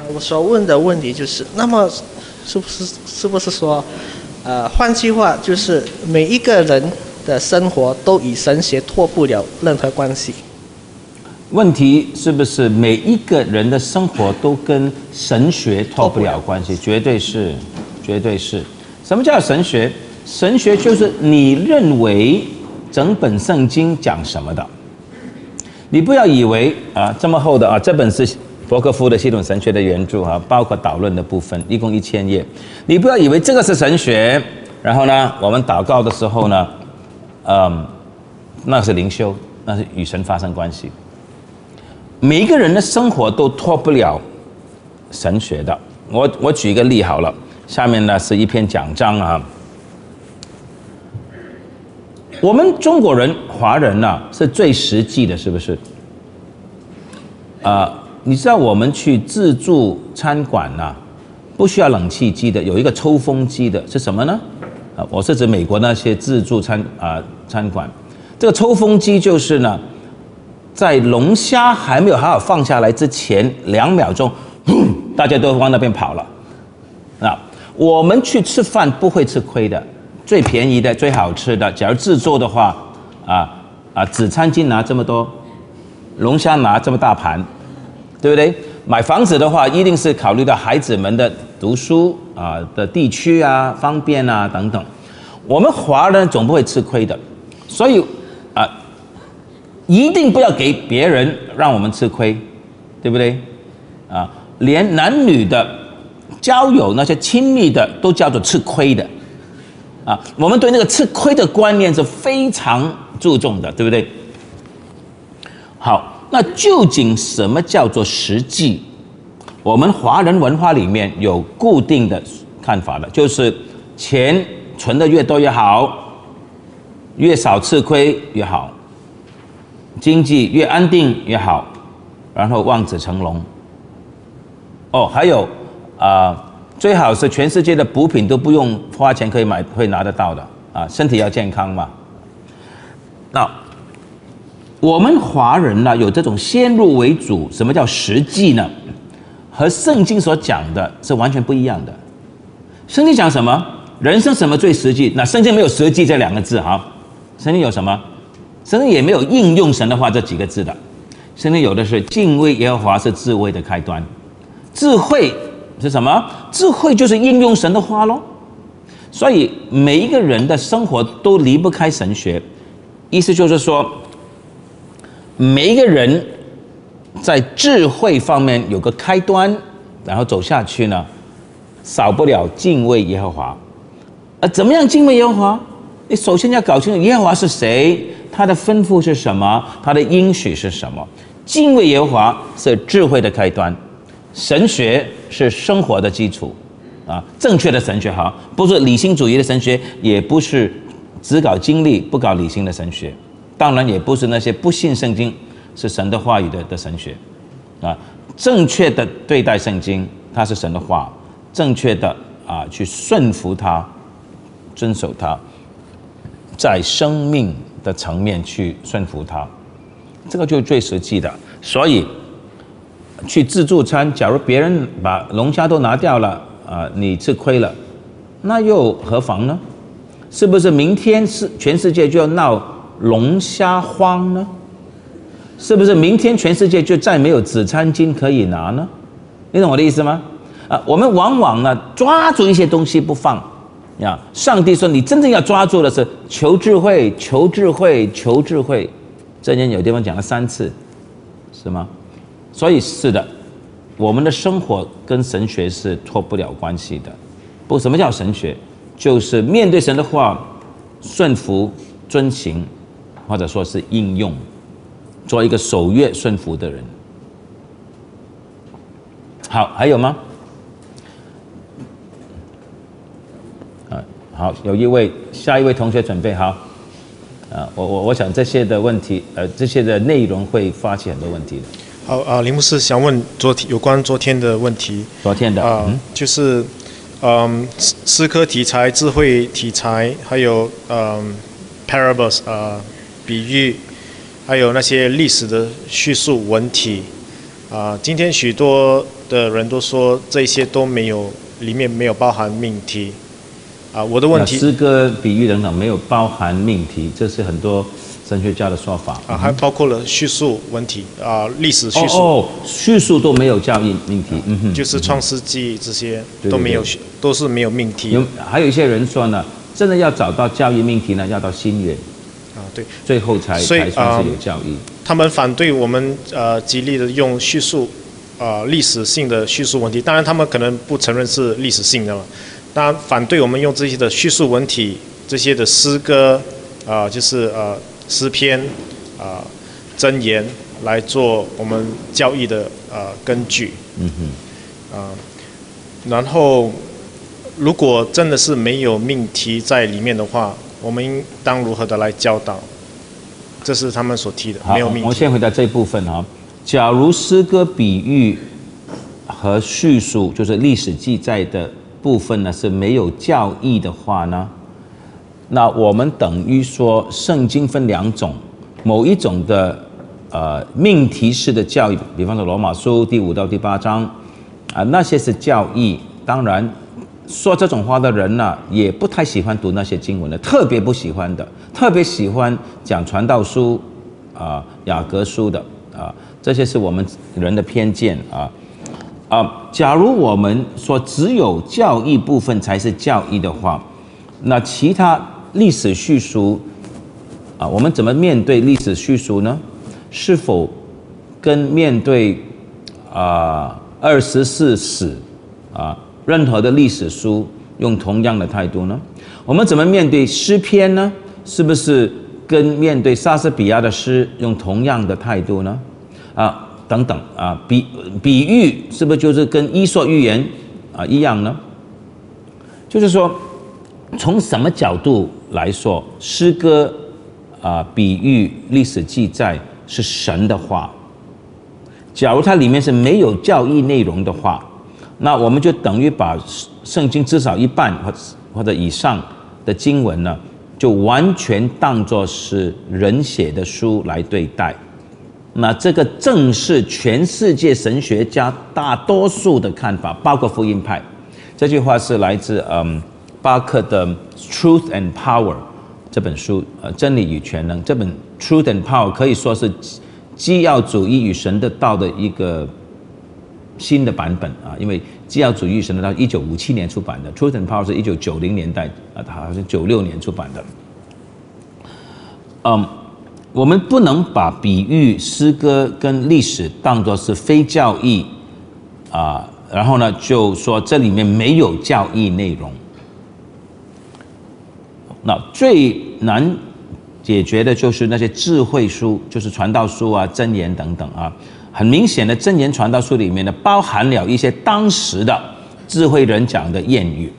我所问的问题就是，那么是不是说，换句话就是每一个人的生活都与神学脱不了任何关系？ 问题是不是每一个人的生活都跟神学脱不了关系？绝对是，绝对是。什么叫神学？神学就是你认为整本圣经讲什么的。你不要以为这么厚的这本是伯克夫的系统神学的原著包括导论的部分，一共1000页。你不要以为这个是神学，然后呢，我们祷告的时候呢，那是灵修，那是与神发生关系。每一个人的生活都脱不了神学的。我举一个例好了，下面呢是一篇讲章我们中国人、华人是最实际的，是不是？你知道我们去自助餐馆不需要冷气机的，有一个抽风机的，是什么呢？我是指美国那些自助餐馆，这个抽风机就是呢，在龙虾还没有好好放下来之前2秒钟，大家都往那边跑了。我们去吃饭不会吃亏的。最便宜的、最好吃的，假如自助的话，纸餐巾拿这么多，龙虾拿这么大盘，对不对？买房子的话，一定是考虑到孩子们的读书的地区方便等等。我们华人总不会吃亏的，所以一定不要给别人让我们吃亏，对不对？连男女的交友那些亲密的都叫做吃亏的。我们对那个吃亏的观念是非常注重的，对不对？好，那究竟什么叫做实际？我们华人文化里面有固定的看法的，就是钱存的越多越好，越少吃亏越好，经济越安定越好，然后望子成龙。还有最好是全世界的补品都不用花钱可以买，会拿得到的身体要健康嘛。那我们华人有这种先入为主，什么叫实际呢？和圣经所讲的是完全不一样的。圣经讲什么？人生什么最实际？那圣经没有实际这2个字圣经有什么？圣经也没有应用神的话这几个字的。圣经有的是敬畏耶和华是智慧的开端，智慧是什么？智慧就是应用神的话咯。所以每一个人的生活都离不开神学，意思就是说，每一个人在智慧方面有个开端，然后走下去呢，少不了敬畏耶和华。怎么样敬畏耶和华？你首先要搞清楚耶和华是谁，他的吩咐是什么，他的应许是什么。敬畏耶和华是智慧的开端，神学是生活的基础正确的神学不是理性主义的神学，也不是只搞经历不搞理性的神学，当然也不是那些不信圣经是神的话语的神学正确的对待圣经，它是神的话，正确的去顺服它，遵守它，在生命的层面去顺服它，这个就是最实际的。所以去自助餐，假如别人把龙虾都拿掉了你吃亏了，那又何妨呢？是不是明天全世界就要闹龙虾荒呢？是不是明天全世界就再没有纸餐巾可以拿呢？你懂我的意思吗？我们往往抓住一些东西不放上帝说你真正要抓住的是求智慧，求智慧，求智慧。箴言有地方讲了3次，是吗？所以是的，我们的生活跟神学是脱不了关系的。不过什么叫神学？就是面对神的话，顺服、遵行，或者说是应用，做一个守约顺服的人。好，还有吗？好，下一位同学准备好。我想这些的问题，这些的内容会发起很多问题的。 好林牧师想问有关昨天的问题。 昨天的就是诗歌题材、智慧题材，还有parables 比喻，还有那些历史的叙述文体， 今天许多的人都说这些都没有，里面没有包含命题。我的问题， 诗歌、比喻等等没有包含命题，这是很多神学家的说法。 还包括了叙述问题历史叙述。 叙述都没有教义命题。 就是创世纪这些都没有，都是没有命题。 还有一些人说呢，真的要找到教义命题呢，要到新约。对，最后才算是有教义。 他们反对我们极力的用叙述历史性的叙述文体，当然他们可能不承认是历史性的了。当然反对我们用这些的叙述文体，这些的诗歌就是诗篇箴言来做我们教义的根据。然后如果真的是没有命题在里面的话，我们应当如何的来教导？这是他们所提的，没有命题。 我先回答这一部分假如诗歌、比喻和叙述，就是历史记载的部分呢是没有教义的话呢，那我们等于说圣经分两种，某一种的命题式的教义，比方说罗马书第5到第8章那些是教义。当然说这种话的人呢，也不太喜欢读那些经文的，特别不喜欢的，特别喜欢讲传道书雅各书的这些是我们人的偏见假如我们说只有教义部分才是教义的话，那其他历史叙述我们怎么面对历史叙述呢？是否跟面对24史任何的历史书用同样的态度呢？我们怎么面对诗篇呢？是不是跟面对莎士比亚的诗用同样的态度呢？等等比喻是不是就是跟伊索寓言一样呢？就是说，从什么角度来说，诗歌比喻、历史记载是神的话？假如它里面是没有教义内容的话，那我们就等于把圣经至少一半或者以上的经文呢，就完全当作是人写的书来对待。那这个正是全世界神学家大多数的看法，包括福音派。这句话是来自巴克的《Truth and Power》这本书，真理与全能。这本《Truth and Power》可以说是基要主义与神的道的一个新的版本因为基要主义与神的道1957年出版的，《Truth and Power》是1990年代好像96年出版的。我们不能把比喻、诗歌跟历史当作是非教义然后呢就说这里面没有教义内容。那最难解决的就是那些智慧书，就是传道书箴言等等很明显的，箴言传道书里面呢包含了一些当时的智慧人讲的谚语。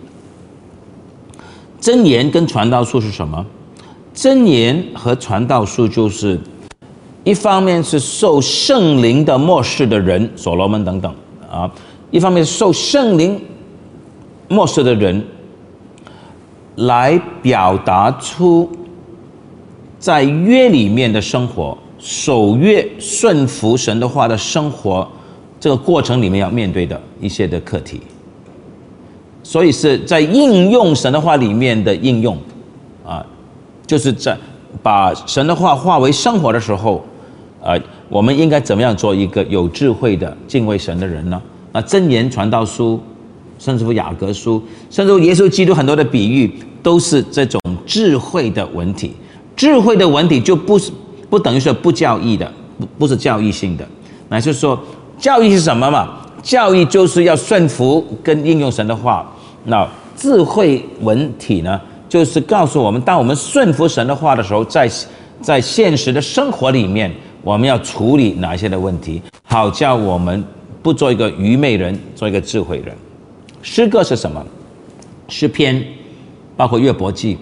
箴言跟传道书是什么？箴言和传道书就是一方面是受圣灵的默示的人，所罗门等等一方面是受圣灵默示的人来表达出在约里面的生活，守约顺服神的话的生活，这个过程里面要面对的一些的课题。所以是在应用神的话里面的应用就是在把神的话化为生活的时候我们应该怎么样做一个有智慧的敬畏神的人呢？箴言、传道书，甚至乎雅各书，甚至乎耶稣基督很多的比喻都是这种智慧的文体。智慧的文体就不等于说不教义的，不是教义性的，乃是说教义是什么嘛？教义就是要顺服跟应用神的话。那智慧文体呢，就是告诉我们，当我们顺服神的话的时候，在现实的生活里面，我们要处理哪些的问题，好叫我们不做一个愚昧人，做一个智慧人。诗歌是什么？诗篇，包括约伯记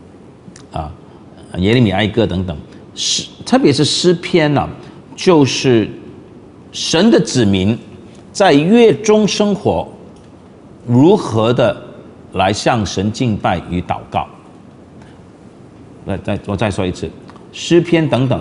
耶利米哀歌等等，特别是诗篇就是神的子民在约中生活如何的来向神敬拜与祷告。我再说一次，诗篇等等呢，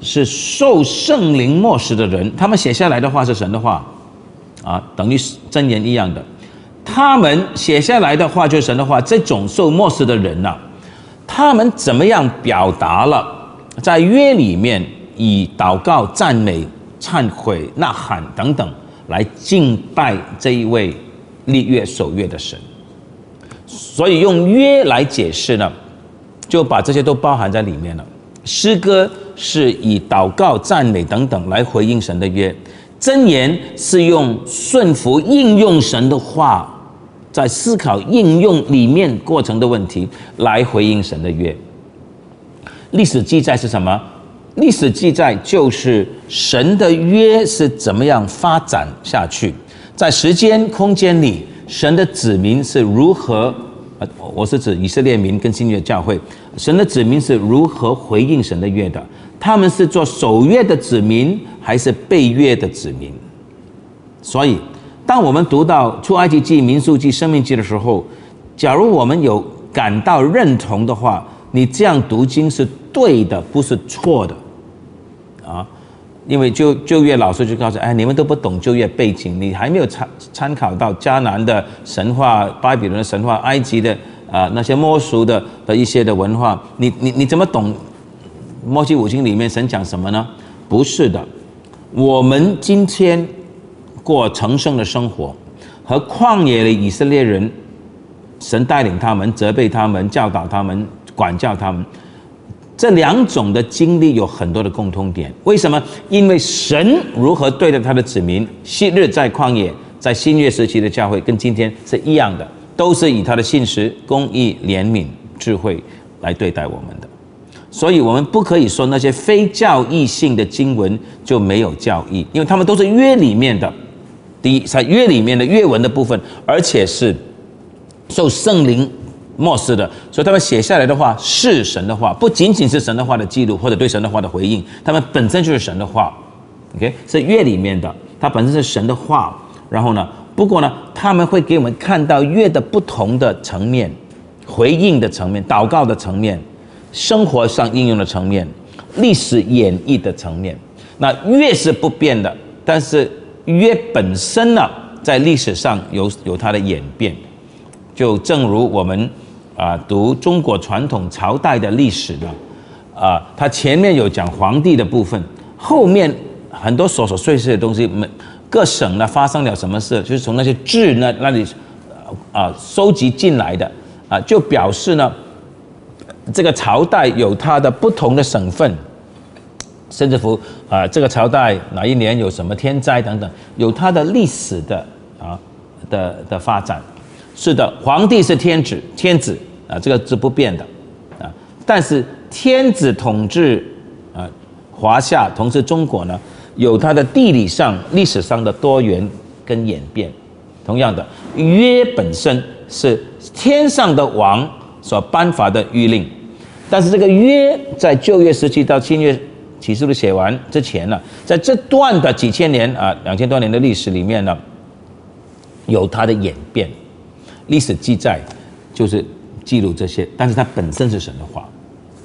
是受圣灵默示的人，他们写下来的话是神的话，等于箴言一样的。他们写下来的话就是神的话。这种受默示的人他们怎么样表达了在约里面以祷告、赞美、忏悔、呐喊等等来敬拜这一位立约守约的神？所以用约来解释呢，就把这些都包含在里面了。诗歌是以祷告、赞美等等来回应神的约，箴言是用顺服应用神的话，在思考应用里面过程的问题来回应神的约。历史记载是什么？历史记载就是神的约是怎么样发展下去，在时间空间里，神的子民是如何，我是指以色列民跟新约教会，神的子民是如何回应神的约的？他们是做守约的子民，还是被约的子民？所以当我们读到出埃及记、民数记、申命记的时候，假如我们有感到认同的话，你这样读经是对的，不是错的因为旧约老师就告诉你们都不懂旧约背景，你还没有参考到迦南的神话、巴比伦的神话、埃及的那些摸熟的一些的文化，你怎么懂摩西五经里面神讲什么呢？不是的，我们今天过成圣的生活，和旷野的以色列人，神带领他们、责备他们、教导他们、管教他们，这两种的经历有很多的共通点。为什么？因为神如何对待他的子民，昔日在旷野，在新约时期的教会跟今天是一样的，都是以他的信实、公义、怜悯、智慧来对待我们的。所以我们不可以说那些非教义性的经文就没有教义，因为他们都是约里面的。第一，在约里面的约文的部分，而且是受圣灵默示的，所以他们写下来的话是神的话，不仅仅是神的话的记录或者对神的话的回应，他们本身就是神的话。OK， 是约里面的，它本身是神的话。然后呢，不过呢，他们会给我们看到约的不同的层面，回应的层面、祷告的层面、生活上应用的层面、历史演绎的层面。那约是不变的，但是约本身呢，在历史上有它的演变。就正如我们读中国传统朝代的历史呢，它前面有讲皇帝的部分，后面很多琐碎的东西，各省呢发生了什么事，就是从那些志那里收集进来的就表示呢，这个朝代有它的不同的省份，甚至乎这个朝代哪一年有什么天灾等等，有它的历史的发展。是的，皇帝是天子这个是不变的但是天子统治华夏统治中国呢，有它的地理上、历史上的多元跟演变。同样的，约本身是天上的王所颁发的谕令，但是这个约在旧约时期到新约启示录写完之前呢，在这段的几千年2000多年的历史里面呢，有它的演变。历史记载就是记录这些，但是它本身是神的话。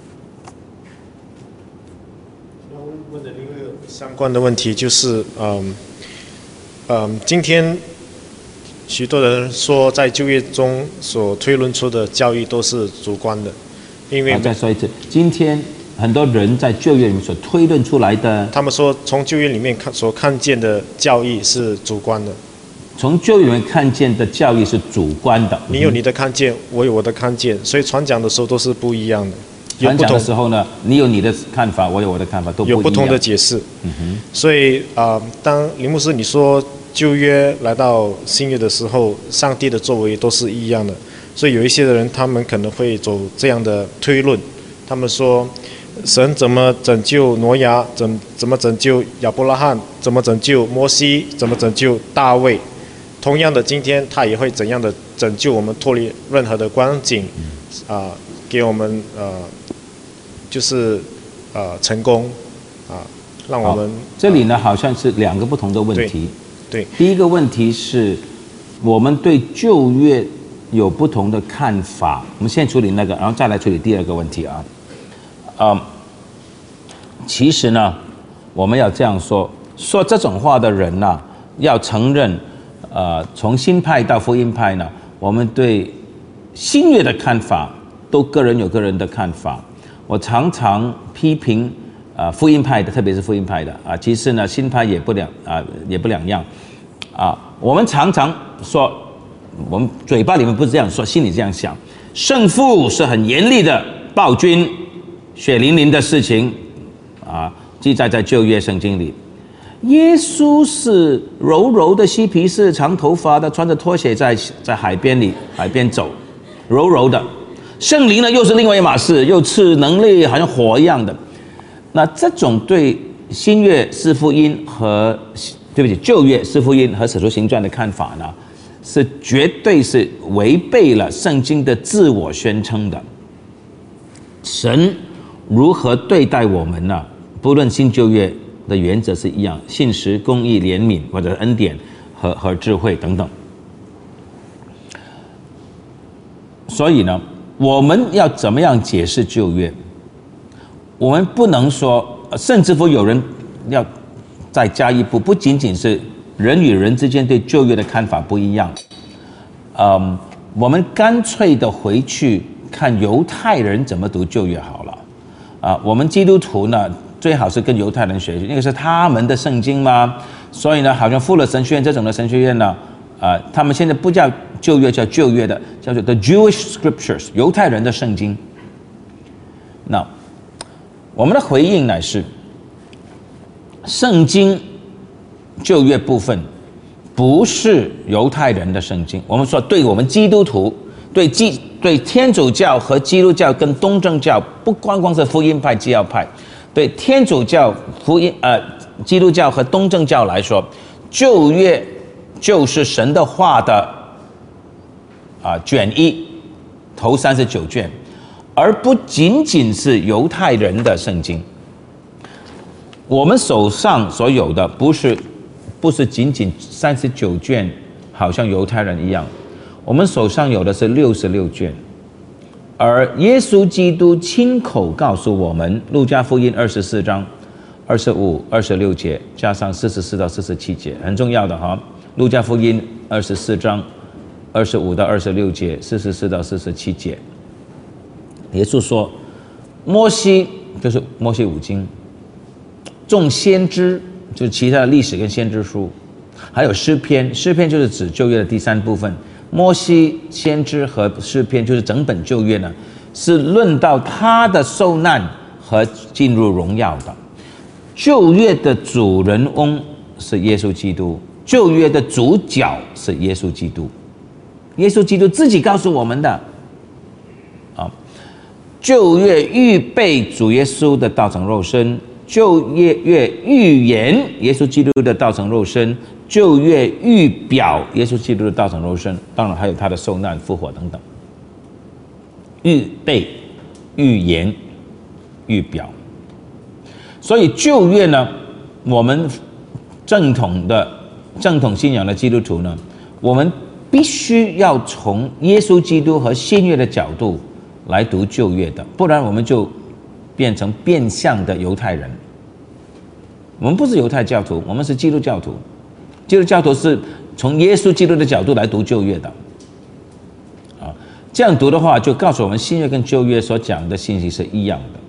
问的另一个相关的问题就是，今天许多人说在旧约中所推论出的教义都是主观的，因为再说一次，今天很多人在旧约里面所推论出来的， 他们说从旧约里面所看见的教义是主观的。 从旧约里面看见的教义是主观的， 你有你的看见，我有我的看见，所以传讲的时候都是不一样的。 传讲的时候呢，你有你的看法，我有我的看法，都不一样， 有不同的解释。所以当林牧师你说旧约来到新约的时候，上帝的作为都是一样的，所以有一些的人他们可能会走这样的推论，他们说神怎么拯救挪亚，怎么拯救亚伯拉罕，怎么拯救摩西，怎么拯救大卫。同样的，今天他也会怎样的拯救我们脱离任何的光景，给我们就是成功让我们这里呢好像是两个不同的问题。 对， 第一个问题是我们对旧约有不同的看法，我们先处理那个，然后再来处理第二个问题其实呢，我们要这样说这种话的人呢，要承认，从新派到福音派呢，我们对新约的看法都个人有个人的看法。我常常批评福音派的，特别是福音派的其实呢，新派也不两样我们常常说，我们嘴巴里面不是这样说，心里这样想，圣父是很严厉的暴君，血淋淋的事情记载在旧约圣经里。耶稣是柔柔的嬉皮士，长头发的，穿着拖鞋在海边走，柔柔的。圣灵呢又是另外一码事，又赐能力，好像火一样的。那这种对新约四福音和旧约四福音和使徒行传的看法呢，是绝对是违背了圣经的自我宣称的。神如何对待我们呢？不论新旧约的原则是一样，信实、公义、怜悯或者恩典和智慧等等。所以呢，我们要怎么样解释旧约？我们不能说，甚至乎有人要再加一步，不仅仅是人与人之间对旧约的看法不一样，我们干脆的回去看犹太人怎么读旧约好了。我们基督徒呢，最好是跟犹太人学习，那个是他们的圣经嘛。所以呢，好像富勒神学院这种的神学院呢，他们现在不叫旧约，叫旧约的，叫做 The Jewish Scriptures， 犹太人的圣经。那我们的回应乃是，圣经旧约部分不是犹太人的圣经。我们说，对我们基督徒，对天主教和基督教跟东正教，不光是福音派、基要派，对天主教、基督教和东正教来说，旧约就是神的话的卷一，头39卷，而不仅仅是犹太人的圣经。我们手上所有的不是仅仅39卷，好像犹太人一样，我们手上有的是66卷。而耶稣基督亲口告诉我们，路加福音24章25、26节，加上44到47节，很重要的哈。路加福音24章25到26节，44到47节，耶稣说，摩西就是摩西五经，众先知就是其他的历史跟先知书，还有诗篇，诗篇就是指旧约的第3部分。摩西、先知和诗篇就是整本旧约呢，是论到他的受难和进入荣耀的。旧约的主人翁是耶稣基督，旧约的主角是耶稣基督。耶稣基督自己告诉我们的旧约预备主耶稣的道成肉身，旧约预言耶稣基督的道成肉身，旧约预表耶稣基督的道成肉身，当然还有他的受难、复活等等。预备、预言、预表。所以旧约呢，我们正统信仰的基督徒呢，我们必须要从耶稣基督和新约的角度来读旧约的，不然我们就变成变相的犹太人。我们不是犹太教徒，我们是基督教徒。基督教徒是从耶稣基督的角度来读旧约的这样读的话，就告诉我们新约跟旧约所讲的信息是一样的。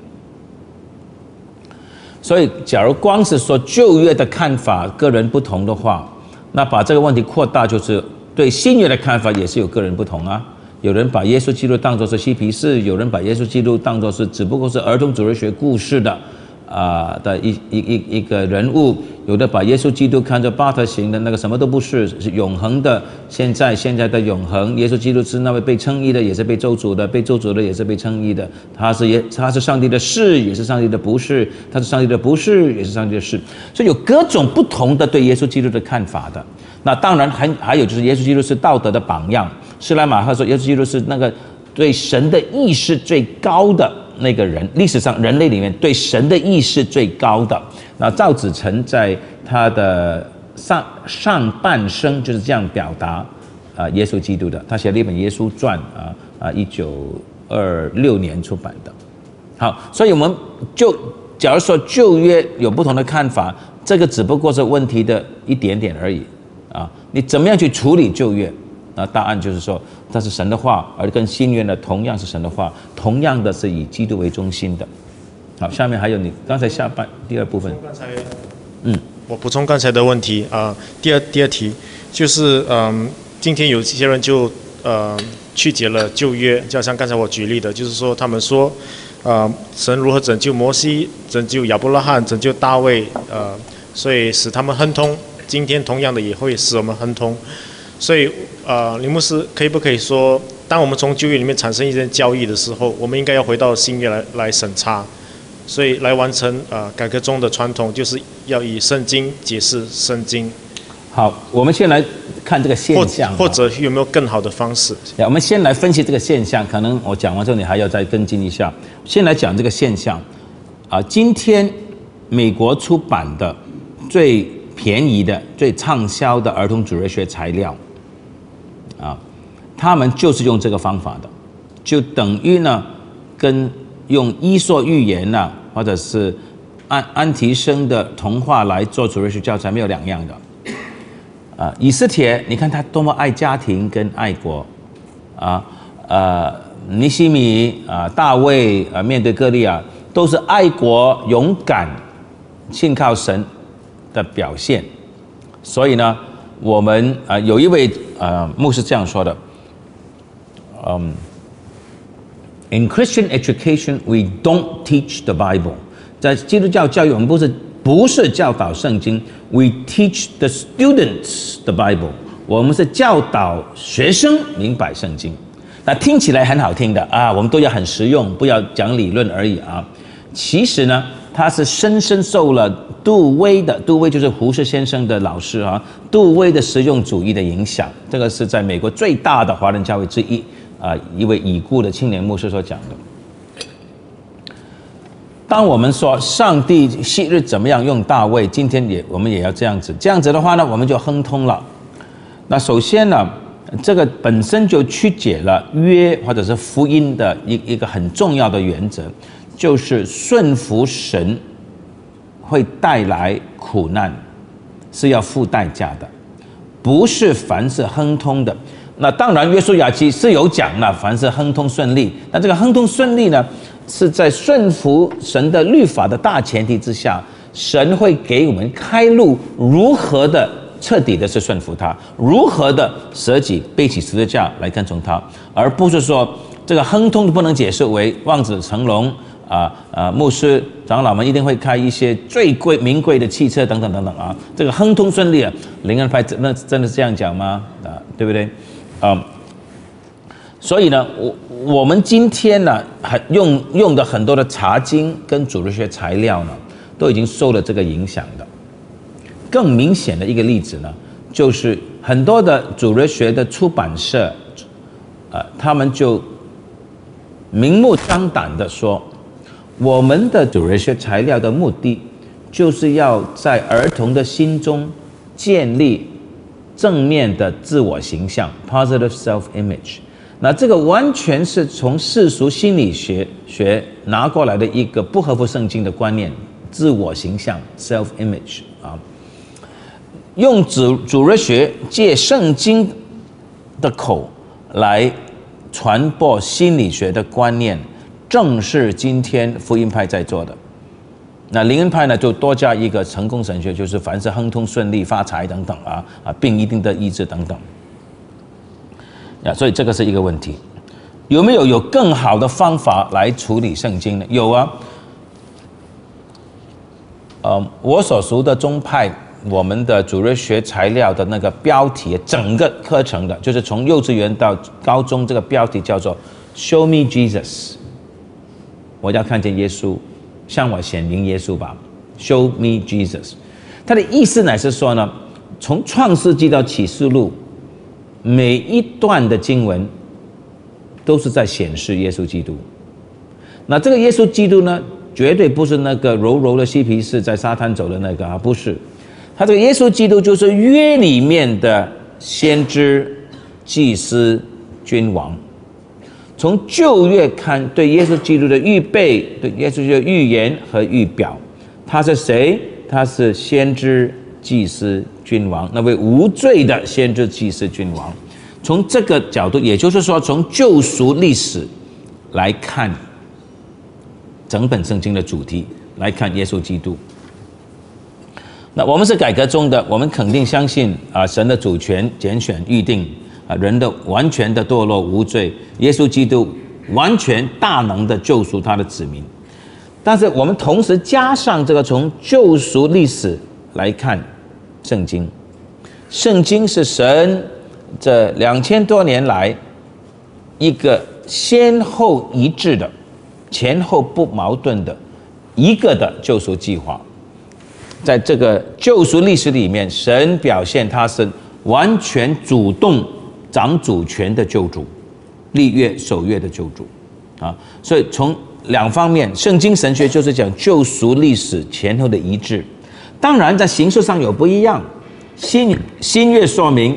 所以假如光是说旧约的看法个人不同的话，那把这个问题扩大，就是对新约的看法也是有个人不同有人把耶稣基督当作是嬉皮士，有人把耶稣基督当作是只不过是儿童主日学故事的一个人物，有的把耶稣基督看作巴特型的那个什么都不是，是永恒的，现在的永恒。耶稣基督是那位被称义的，也是被咒诅的，被咒诅的也是被称义的。他是上帝的是，也是上帝的不是，他是上帝的不是，也是上帝的是。所以有各种不同的对耶稣基督的看法的。那当然还有就是耶稣基督是道德的榜样。施莱马赫说，耶稣基督是那个对神的意识最高的那个人，历史上人类里面对神的意识最高的。那赵子晨在他的上半生就是这样表达耶稣基督的，他写了一本《耶稣传》1926年出版的。好，所以我们就假如说旧约有不同的看法，这个只不过是问题的一点点而已啊。你怎么样去处理旧约？那答案就是说，它是神的话，而跟新约呢同样是神的话，同样的是以基督为中心的。好，下面还有你刚才下半第二部分。 我补充刚才的问题啊，第二题就是今天有些人就曲解了旧约，就像刚才我举例的，就是说他们说神如何拯救摩西、拯救亚伯拉罕、拯救大卫，所以使他们亨通，今天同样的也会使我们亨通。所以林牧师可不可以说，当我们从旧约里面产生一些教义的时候，我们应该要回到新约来审查，所以来完成改革中的传统，就是要以圣经解释圣经。 好，我们先来看这个现象， 或者有没有更好的方式？ 我们先来分析这个现象，可能我讲完之后你还要再跟进一下。先来讲这个现象今天美国出版的最便宜的、最畅销的儿童主日学材料他们就是用这个方法的，就等于呢跟用伊索寓言或者是安提生的童话来做主日学教材没有两样的。以斯帖，你看他多么爱家庭跟爱国尼希米大卫面对歌利亚都是爱国、勇敢、信靠神的表现。所以呢，我们有一位牧师这样说的：In Christian education, we don't teach the Bible。在基督教教育，我们不是教导圣经 ，we teach the students the Bible。我们是教导学生明白圣经。那听起来很好听的我们都要很实用，不要讲理论而已其实呢，他是深深受了杜威就是胡适先生的老师杜威的实用主义的影响。这个是在美国最大的华人教会之一一位已故的青年牧师所讲的。当我们说上帝昔日怎么样用大卫，今天我们也要这样子的话呢，我们就亨通了。那首先呢，这个本身就曲解了约或者是福音的一个很重要的原则，就是顺服神会带来苦难，是要付代价的，不是凡是亨通的。那当然约书亚记是有讲了凡是亨通顺利，但这个亨通顺利呢，是在顺服神的律法的大前提之下，神会给我们开路，如何的彻底的是顺服他，如何的舍己背起十字架来跟从他，而不是说这个亨通不能解释为望子成龙牧师长老们一定会开一些最名贵的汽车等等等等这个亨通顺利灵恩派真的是这样讲吗？对不对？所以呢，我们今天呢，用的很多的查经跟主日学材料呢，都已经受了这个影响的。更明显的一个例子呢，就是很多的主日学的出版社，他们就明目张胆的说，我们的主日学材料的目的，就是要在儿童的心中建立正面的自我形象 （positive self-image）。那这个完全是从世俗心理学拿过来的一个不合乎圣经的观念，自我形象 （self-image） 用主日学借圣经的口来传播心理学的观念，正是今天福音派在做的。那灵恩派呢，就多加一个成功神学，就是凡是亨通顺利、发财等等病一定得医治等等。所以这个是一个问题。有没有更好的方法来处理圣经呢？有我所属的宗派，我们的主日学材料的那个标题，整个课程的，就是从幼稚园到高中，这个标题叫做 "Show me Jesus"， 我要看见耶稣，向我显明耶稣吧 ，Show me Jesus。它的意思乃是说呢，从创世纪到启示录，每一段的经文都是在显示耶稣基督。那这个耶稣基督呢，绝对不是那个柔柔的嬉皮士在沙滩走的那个不是。他这个耶稣基督就是约里面的先知、祭司、君王。 从旧约看对耶稣基督的预备，对耶稣基督的预言和预表。他是谁？他是先知、祭司、君王，那位无罪的先知、祭司、君王。从这个角度，也就是说，从救赎历史来看整本圣经的主题，来看耶稣基督。那我们是改革中的，我们肯定相信神的主权、拣选、预定人的完全的堕落无罪，耶稣基督完全大能的救赎他的子民。但是我们同时加上这个从救赎历史来看圣经，圣经是神这2000多年来一个先后一致的、前后不矛盾的一个的救赎计划。在这个救赎历史里面，神表现他是完全主动掌主权的救主，立约守约的救主所以从两方面，圣经神学就是讲救赎历史前后的一致。当然在形式上有不一样，新约说明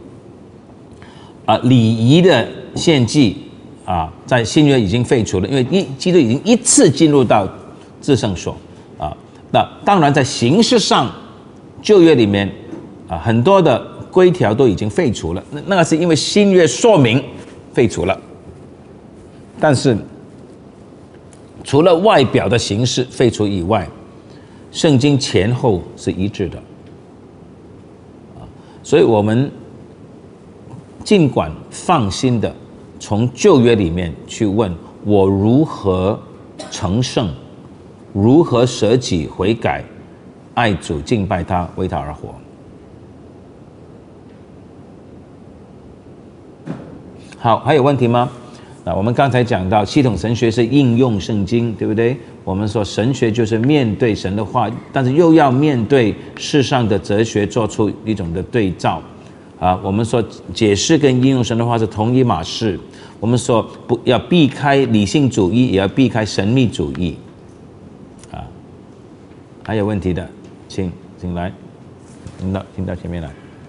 礼仪的献祭在新约已经废除了，因为基督已经一次进入到至圣所那当然在形式上旧约里面很多的规条都已经废除了，那个是因为新约说明废除了。但是除了外表的形式废除以外，圣经前后是一致的所以我们尽管放心的从旧约里面去问我如何成圣，如何舍己悔改，爱主敬拜他，为他而活。好，还有问题吗？那我们刚才讲到系统神学是应用圣经，对不对？我们说神学就是面对神的话，但是又要面对世上的哲学，做出一种的对照我们说解释跟应用神的话是同一码事。我们说不要避开理性主义，也要避开神秘主义还有问题的请来，请到前面来。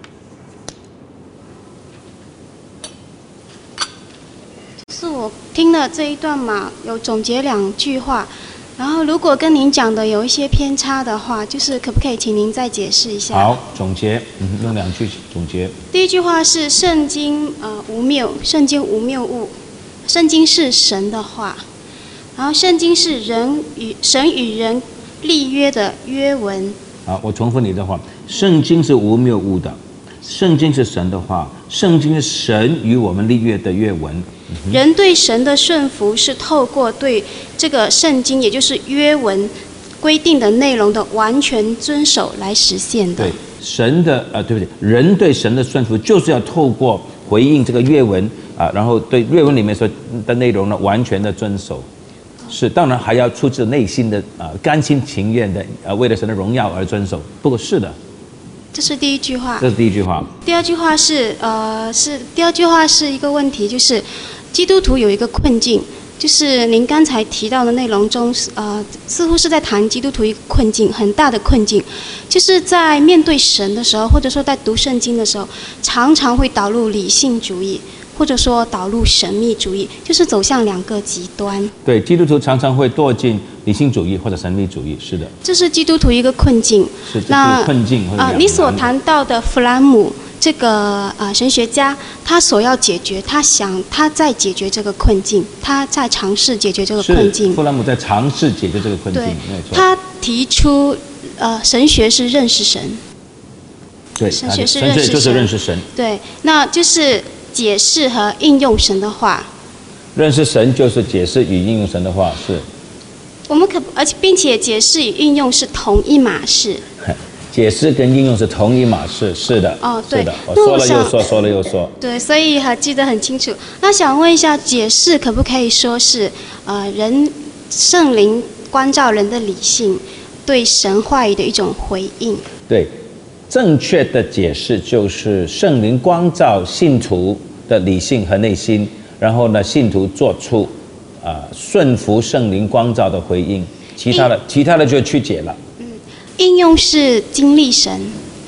是我听了这一段嘛，有总结2句话，然后如果跟您讲的有一些偏差的话，就是可不可以请您再解释一下？ 好，总结，用2句总结。 第一句话是圣经无谬，圣经无谬误，圣经是神的话，然后圣经是神与人立约的约文。 好，我重复你的话，圣经是无谬误的，圣经是神的话，圣经是神与我们立约的约文。 人对神的顺服是透过对这个圣经，也就是约文规定的内容的完全遵守来实现的。 对，神的对不对？人对神的顺服就是要透过回应这个约文然后对约文里面说的内容呢完全的遵守。是，当然还要出自内心的甘心情愿的为了神的荣耀而遵守。不过是的， 这是第一句话。 这是第一句话。 第二句话是一个问题，就是基督徒有一个困境，就是您刚才提到的内容中，似乎是在谈基督徒一个困境，很大的困境，就是在面对神的时候，或者说在读圣经的时候，常常会导入理性主义，或者说导入神秘主义，就是走向2个极端。 对，基督徒常常会堕进理性主义或者神秘主义，是的。这是基督徒一个困境。 是，这是困境。 你所谈到的弗兰姆这个神学家，他所要解决，他在解决这个困境，他在尝试解决这个困境。 弗兰姆在尝试解决这个困境，没错。 他提出神学是认识神。 对， 神学是认识神。 对，那就是解释和应用神的话。 认识神就是解释与应用神的话，是。 我们并且解释与应用是同一码事。 解释跟应用是同一码事，是的。 对。 是的，我说了又说，说了又说。 对，所以记得很清楚。那想问一下，解释可不可以说是圣灵关照人的理性对神话语的一种回应？ 对，正确的解释就是圣灵光照信徒的理性和内心，然后呢，信徒做出顺服圣灵光照的回应，其他的就曲解了。 应用是经历神。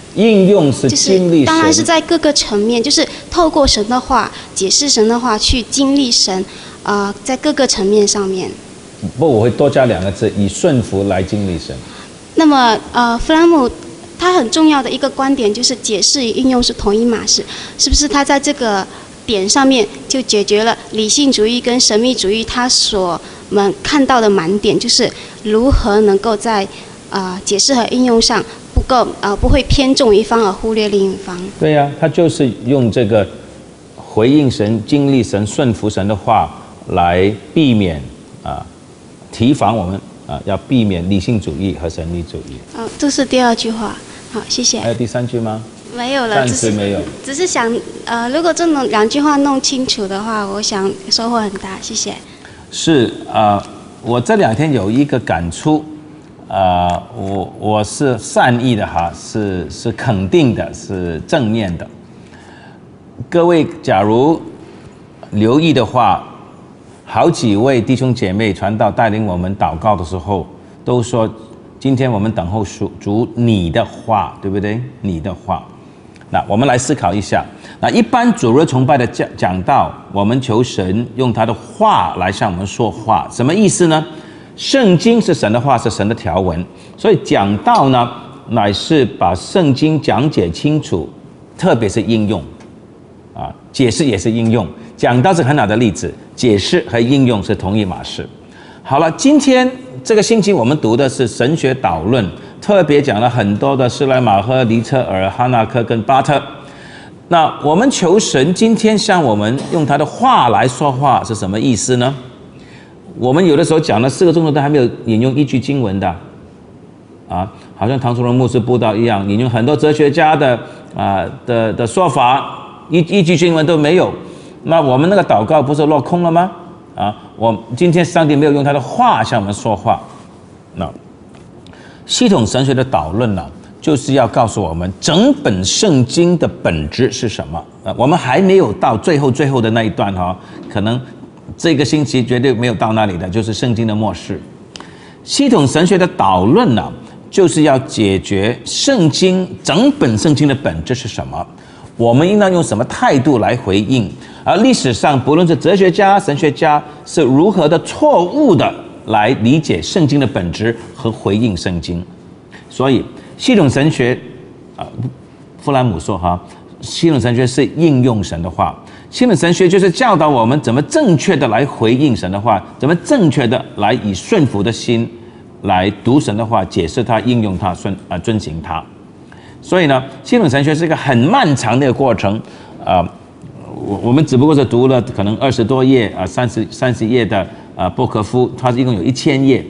应用是经历神， 当然是在各个层面，就是透过神的话解释神的话去经历神，在各个层面上面。 不，我会多加2个字，以顺服来经历神。 那么弗兰姆他很重要的一个观点就是解释与应用是同一码事，是不是？他在这个点上面就解决了理性主义跟神秘主义他所看到的盲点，就是如何能够在解释和应用上不会偏重一方而忽略另一方。对呀，他就是用这个回应神、经历神、顺服神的话来避免提防我们要避免理性主义和神秘主义。 这是第2句话。好，谢谢。 还有第3句吗？ 没有了， 暂时没有。 只是想如果这2句话弄清楚的话，我想收获很大。谢谢。是我这2天有一个感触，我是善意的哈，是肯定的，是正面的。各位假如留意的话，好几位弟兄姐妹传道带领我们祷告的时候，都说今天我们等候主你的话，对不对？你的话。那我们来思考一下，那一般主日崇拜的讲道，我们求神用他的话来向我们说话，什么意思呢？圣经是神的话，是神的条文，所以讲道呢，乃是把圣经讲解清楚，特别是应用解释也是应用。讲道是很好的例子，解释和应用是同一码事。好了，今天这个星期我们读的是神学导论，特别讲了很多的施莱马赫、尼彻尔、哈纳克跟巴特。那我们求神今天向我们用他的话来说话是什么意思呢？我们有的时候讲了4个钟头都还没有引用一句经文的好像唐崇荣牧师布道一样，引用很多哲学家的说法，一句经文都没有。那我们那个祷告不是落空了吗？我今天上帝没有用他的话向我们说话。那系统神学的导论呢，就是要告诉我们整本圣经的本质是什么。我们还没有到最后的那一段可能这个星期绝对没有到那里的，就是圣经的末世。系统神学的导论呢，就是要解决整本圣经的本质是什么，我们应当用什么态度来回应。而历史上不论是哲学家、神学家是如何的错误的来理解圣经的本质和回应圣经。所以系统神学弗兰姆说系统神学是应用神的话，系统神学就是教导我们怎么正确的来回应神的话，怎么正确的来以顺服的心来读神的话，解释它、应用它、遵行它。所以呢，系统神学是一个很漫长的一个过程。我们只不过是读了可能20多页30页的波可夫，它一共有1000页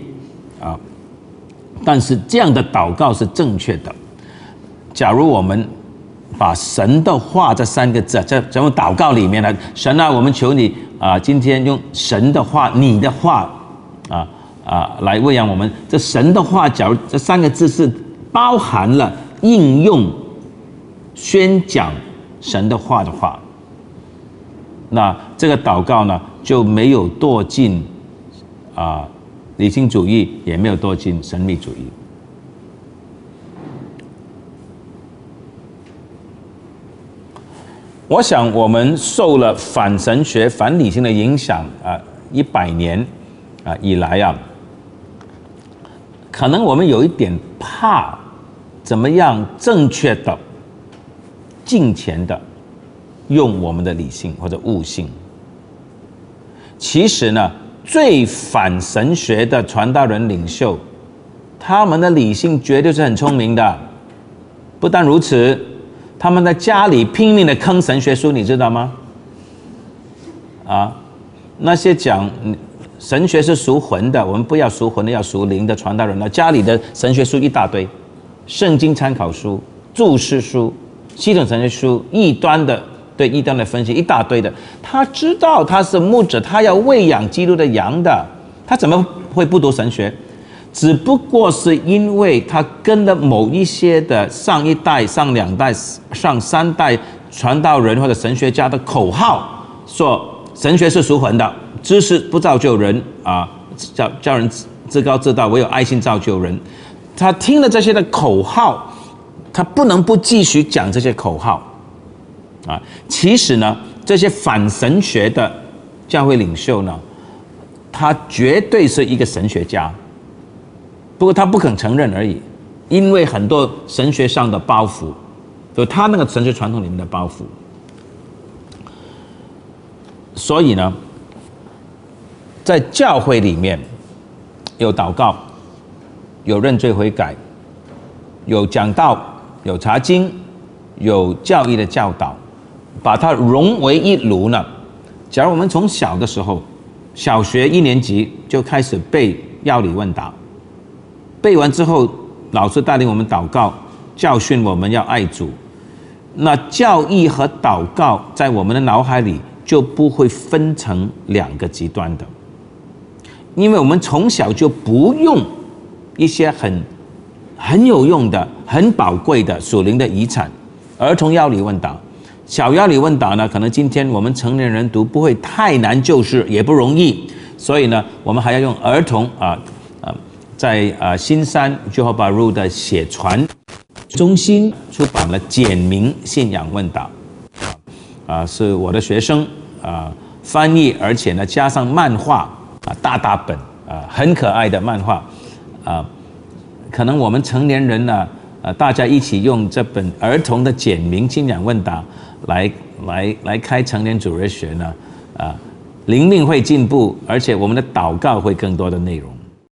但是这样的祷告是正确的。假如我们把神的话这3个字在咱们祷告里面呢，神我们求你今天用神的话、你的话来喂养我们。这神的话，假如这3个字是包含了应用、宣讲神的话的话，那这个祷告呢就没有堕进理性主义，也没有堕进神秘主义。我想我们受了反神学、反理性的影响100年以来可能我们有一点怕怎么样正确的、敬虔的用我们的理性或者悟性。其实呢，最反神学的传道人领袖，他们的理性绝对是很聪明的。不但如此，他们在家里拼命的坑神学书，你知道吗？那些讲神学是属魂的，我们不要属魂的，要属灵的传道人呢，家里的神学书一大堆，圣经参考书、注释书、系统神学书、异端的对异端的分析一大堆的。他知道他是牧者，他要喂养基督的羊的，他怎么会不读神学？只不过是因为他跟了某一些的上1代、上2代、上3代传道人或者神学家的口号，说神学是属魂的，知识不造就人叫人自高自大，唯有爱心造就人。他听了这些的口号， 他不能不继续讲这些口号啊。其实呢，这些反神学的教会领袖呢，他绝对是一个神学家，不过他不肯承认而已，因为很多神学上的包袱，就他那个神学传统里面的包袱。所以呢，在教会里面有祷告，有认罪悔改，有讲道，有查经，有教义的教导，把它融为一炉呢。假如我们从小的时候，小学1年级就开始背要理问答，背完之后，老师带领我们祷告，教训我们要爱主，那教义和祷告在我们的脑海里就不会分成2个极端的，因为我们从小就不用一些很有用的、很宝贵的属灵的遗产，儿童要理问答。小要理问答呢，可能今天我们成年人读不会太难，就是也不容易，所以呢，我们还要用儿童在新山 Johor Bahru 的写传中心出版了简明信仰问答，是我的学生翻译，而且呢加上漫画大本很可爱的漫画可能我们成年人呢大家一起用这本儿童的简明信仰问答来开成年主日学呢灵命会进步，而且我们的祷告会更多的内容。